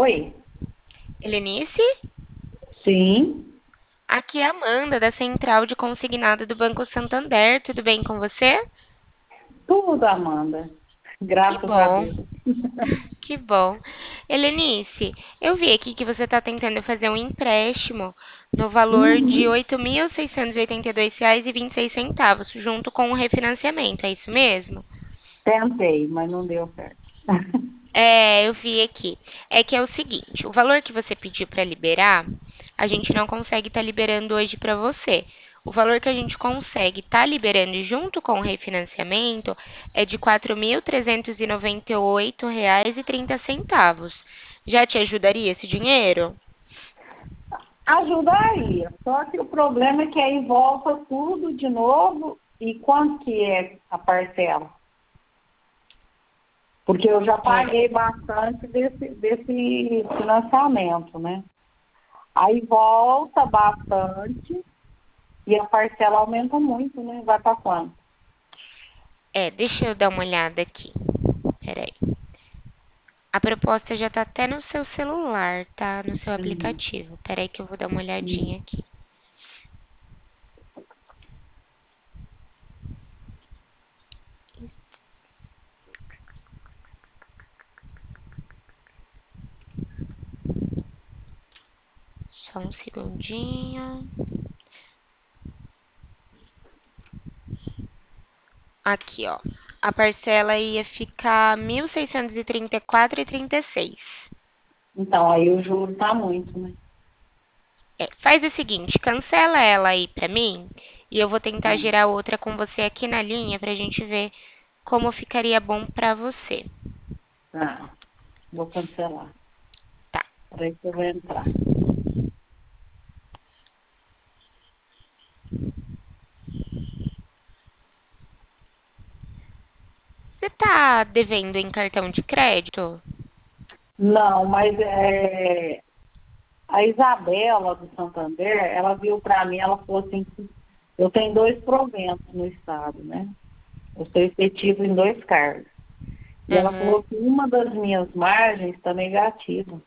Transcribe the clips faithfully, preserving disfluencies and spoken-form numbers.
Oi? Helenice? Sim, Aqui é a Amanda, da Central de Consignado do Banco Santander. Tudo bem com você? tudo, Amanda. Que Graças a bom, Deus. que bom. Helenice, eu vi aqui que você está tentando fazer um empréstimo no valor de Uhum. oito mil seiscentos e oitenta e dois reais e vinte e seis centavos, junto com o refinanciamento, é isso mesmo? Tentei, mas não deu certo. É, eu vi aqui. É que é o seguinte, o valor que você pediu para liberar, a gente não consegue estar liberando hoje para você. O valor que a gente consegue estar liberando junto com o refinanciamento é de quatro mil trezentos e noventa e oito reais e trinta centavos. Já te ajudaria esse dinheiro? Ajudaria, só que o problema é que aí volta tudo de novo. E quanto que é a parcela? Porque eu já É, paguei bastante desse, desse financiamento, né? Aí volta bastante e a parcela aumenta muito, né? Vai para quanto? é, deixa eu dar uma olhada aqui. Peraí. A proposta já tá até no seu celular, tá? No seu Uhum. aplicativo. Peraí que eu vou dar uma Uhum. olhadinha aqui. Só um segundinho. Aqui, ó. A parcela ia ficar mil seiscentos e trinta e quatro e trinta e seis. Então, aí o juro tá muito, né? É, faz o seguinte, cancela ela aí pra mim e eu vou tentar Hum. gerar outra com você aqui na linha pra gente ver como ficaria bom pra você. Tá, vou cancelar. Tá. Peraí que eu vou entrar. Você tá devendo em cartão de crédito? Não, mas é, a Isabela do Santander, ela viu para mim, ela falou assim, que eu tenho dois proventos no estado, né? Eu sou efetivo em dois cargos. E ela Uhum. falou que uma das minhas margens está negativa.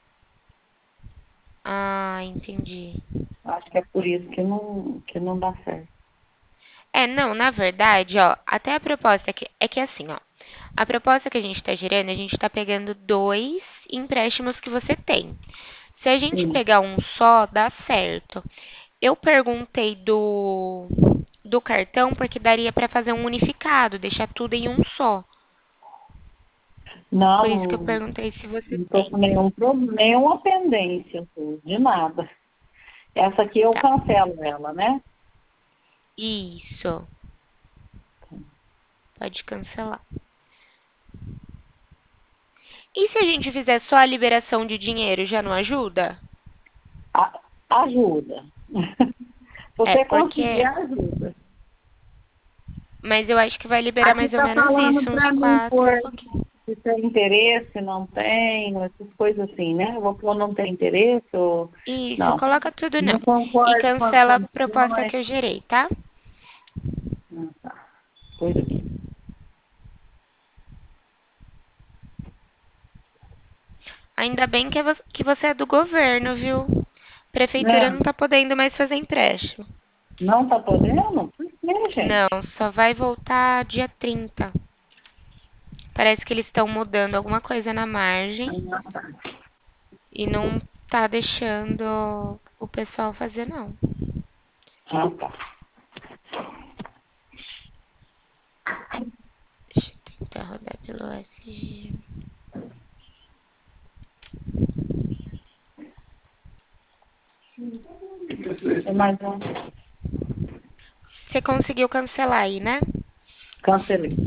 Ah, entendi. Acho que é por isso que não, que não dá certo. É, não, na verdade, ó, até a proposta que é que assim, ó, a proposta que a gente está gerando, a gente está pegando dois empréstimos que você tem. Se a gente Sim. pegar um só, dá certo. Eu perguntei do do cartão porque daria para fazer um unificado, deixar tudo em um só. Por isso que eu Não, perguntei se você não estou tem. com nenhum problema, nenhuma pendência, de nada. Essa aqui eu Tá. cancelo ela, né? Isso. Pode cancelar. E se a gente fizer só a liberação de dinheiro, já não ajuda? A- ajuda. É, Você conseguir porque ajuda. mas eu acho que vai liberar Aqui mais ou está menos falando isso, uns para mim quatro e por pouquinho. se tem interesse, não tem, essas coisas assim, né? Eu vou pôr não tem interesse ou Isso, não. coloca tudo Não não. E concordo com as cancela a proposta condições. que eu gerei, tá? Ah, tá. Pois aqui. Ainda bem que é vo- que você é do governo, viu? Prefeitura não É, tá podendo mais fazer empréstimo. não está podendo? Por quê, Não, gente? só vai voltar dia trinta. Parece que eles estão mudando alguma coisa na margem Ah, tá. e não tá deixando o pessoal fazer, não. Ah, tá. Deixa eu tentar rodar pelo S G. É mais um. Você conseguiu cancelar aí, né? Cancelei.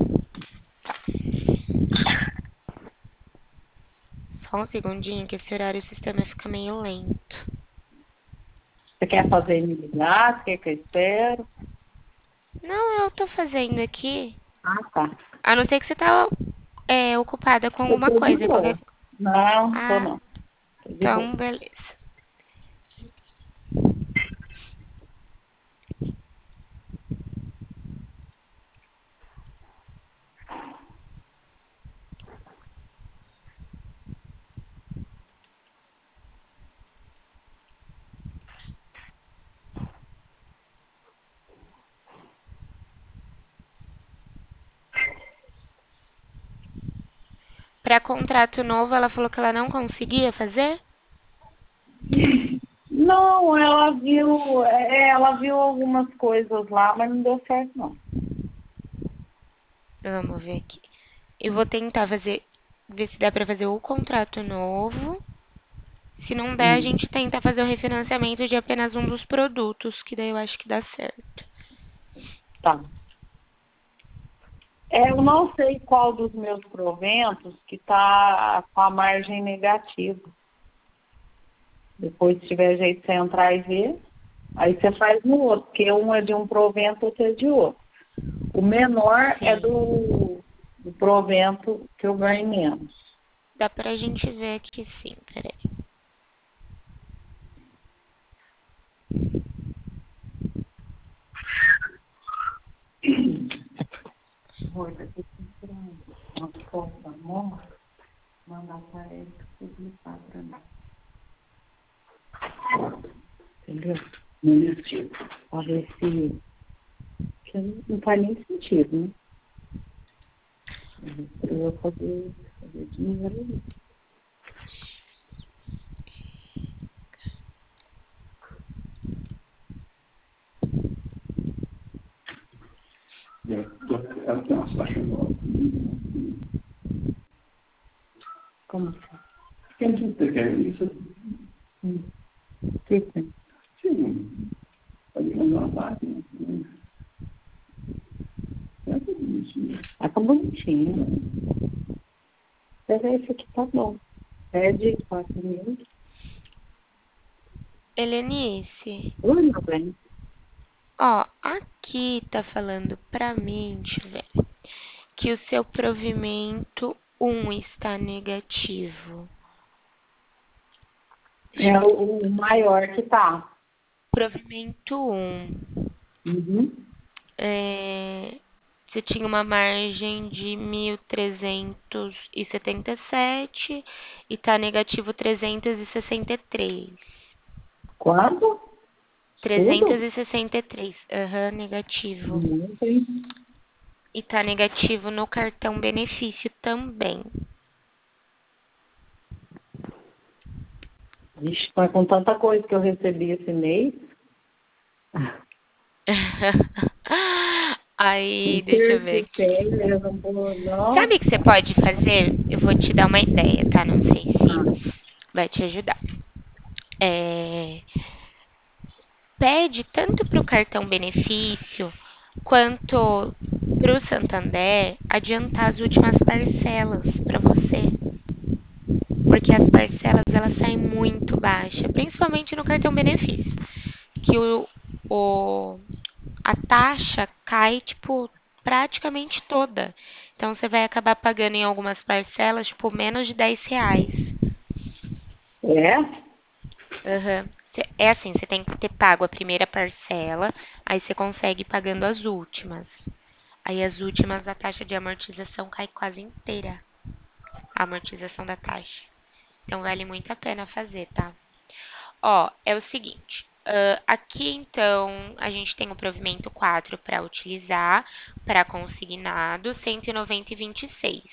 Só um segundinho que esse horário o sistema fica meio lento. Você quer fazer me ligar? Você quer que eu espero? Não, eu tô fazendo aqui. Ah, tá. A não ser que você tá é, ocupada com Eu alguma tô de coisa. Qualquer... boa. Não, tô Ah, não. Tô de boa. então beleza. Para contrato novo, ela falou que ela não conseguia fazer? Não, ela viu, é, ela viu algumas coisas lá, mas não deu certo, não. Vamos ver aqui. Eu vou tentar fazer, ver se dá para fazer o contrato novo. Se não der, a Hum. gente tenta fazer o refinanciamento de apenas um dos produtos, que daí eu acho que dá certo. Tá. É, eu não sei qual dos meus proventos que está com a margem negativa. Depois, se tiver jeito, você entrar e ver, aí você faz no outro, porque um é de um provento, outro é de outro. O menor Sim. é do, do provento que eu ganho menos. Dá pra gente ver aqui sim, peraí. Vou daqui uma foto da mão, mandar para ele publicar para mim. Entendeu? Isso. Para ver se... que não faz nem sentido, né? Eu vou fazer, fazer dinheiro ali. Ela tem umas faixas novas. Como assim? Quem que você quer isso? Hum. Que tem? Sim. Pode mandar uma página. É tudo bonitinho. Ah, tá bonitinho. Mas esse aqui tá bom. É de quatro mil. Helenice, Oi, meu bem. ó, aqui tá falando pra mim, deixa eu ver, que o seu provimento um está negativo. É o, o maior que tá. Provimento um. Uhum. É, você tinha uma margem de mil trezentos e setenta e sete e tá negativo trezentos e sessenta e três. Quanto? trezentos Tudo? e sessenta e três, aham, negativo. Não tem. E tá negativo no cartão benefício também. Vixe, mas com tanta coisa que eu recebi esse mês. Aí, deixa eu ver aqui. Não. Sabe o que você pode fazer? Eu vou te dar uma ideia, tá? Não sei se vai te ajudar. É... Pede tanto para o cartão benefício quanto para o Santander adiantar as últimas parcelas para você. Porque as parcelas elas saem muito baixas, principalmente no cartão benefício. Que o, o, a taxa cai, tipo, praticamente toda. Então, você vai acabar pagando em algumas parcelas, tipo, menos de dez reais. É? Uhum. É assim, você tem que ter pago a primeira parcela, aí você consegue ir pagando as últimas. Aí as últimas, a taxa de amortização cai quase inteira. A amortização da taxa. Então, vale muito a pena fazer, tá? Ó, é o seguinte. Uh, aqui, então, a gente tem o provimento quatro para utilizar, para consignado, cento e noventa e vinte e seis.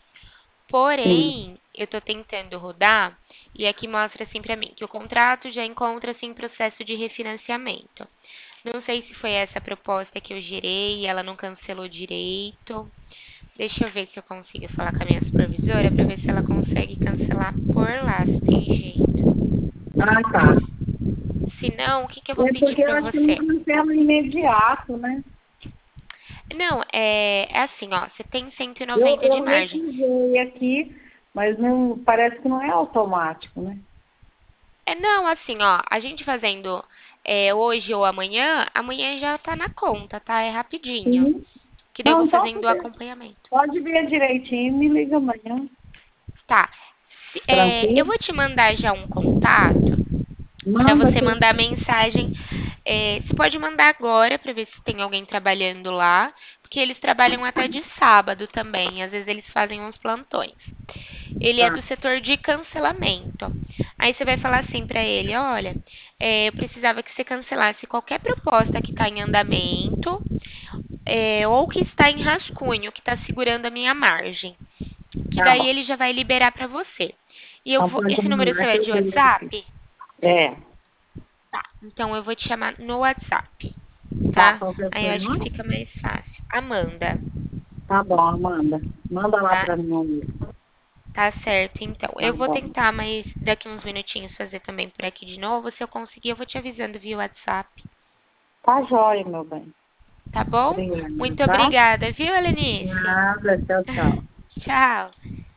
Porém, eu estou tentando rodar e aqui mostra assim para mim que o contrato já encontra-se em processo de refinanciamento. Não sei se foi essa a proposta que eu gerei e ela não cancelou direito. Deixa eu ver se eu consigo falar com a minha supervisora para ver se ela consegue cancelar por lá, se tem jeito. Ah, tá. Se não, o que, que eu vou É pedir porque eu para acho que não você? cancela imediato, né? Não, é, é assim, ó, você tem cento e Eu, noventa de eu margem. revisei aqui, mas não, parece que não é automático, né? É, não, assim, ó, a gente fazendo é, hoje ou amanhã, amanhã já tá na conta, tá? É rapidinho. Sim. Que daí eu Não, vou então fazendo o acompanhamento. pode ver direitinho e me liga amanhã. Tá. Se- é, eu Tranquilo? vou te mandar já um contato para Manda você aqui. mandar mensagem. É, você pode mandar agora para ver se tem alguém trabalhando lá, porque eles trabalham até de sábado também. Às vezes eles fazem uns plantões. Ele é Tá. do setor de cancelamento. Aí você vai falar assim para ele, olha, é, eu precisava que você cancelasse qualquer proposta que está em andamento é, ou que está em rascunho, que está segurando a minha margem. que Tá daí bom. ele já vai liberar pra você. E eu Então, vou, pode esse número mandar seu que é eu de tenho aqui. WhatsApp? É. Tá. Então eu vou te chamar no WhatsApp, Tá, tá? qual que é o Aí seu eu acho que nome? fica mais fácil. Amanda, Tá bom, Amanda. Manda lá tá? pra mim. Tá certo, então. Tá Eu vou bom. tentar, mas daqui uns minutinhos fazer também por aqui de novo. Se eu conseguir, eu vou te avisando via WhatsApp. Tá jóia, meu bem. Tá bom? Obrigada, Muito tá? obrigada, viu, Helenice? Nada, tchau, tchau. Tchau.